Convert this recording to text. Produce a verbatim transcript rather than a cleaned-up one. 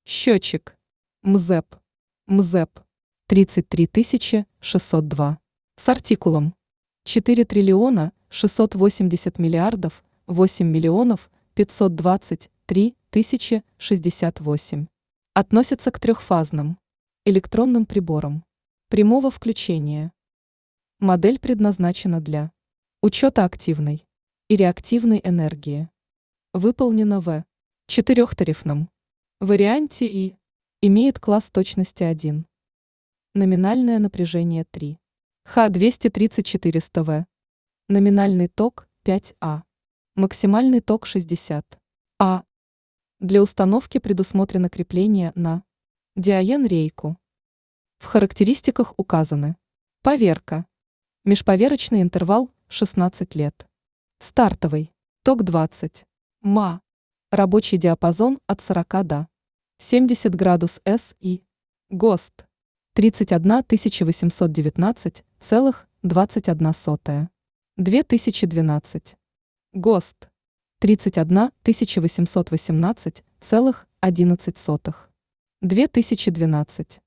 Счетчик. МЗЭП. МЗЭП. тридцать три тысячи шестьсот два. С артикулом. четыре триллиона шестьсот восемьдесят миллиардов восемь миллионов пятьсот двадцать три тысячи шестьдесят восемь. Относится к трехфазным электронным приборам прямого включения. Модель предназначена для учета активной и реактивной энергии. Выполнена в четырехтарифном варианте и имеет класс точности один. Номинальное напряжение три. Х двести тридцать четыреста В. Номинальный ток пять А. Максимальный ток шестьдесят А. Для установки предусмотрено крепление на диаен-рейку. В характеристиках указаны: поверка. Межповерочный интервал шестнадцать лет. Стартовый ток двадцать ма. Рабочий диапазон от сорока до семидесяти градусов С и ГОСТ тридцать одна тысяча восемьсот девятнадцать целых двадцать одна сотая. две тысячи двенадцать. ГОСТ тридцать одна тысяча восемьсот восемнадцать целых одиннадцать сотых. две тысячи двенадцать.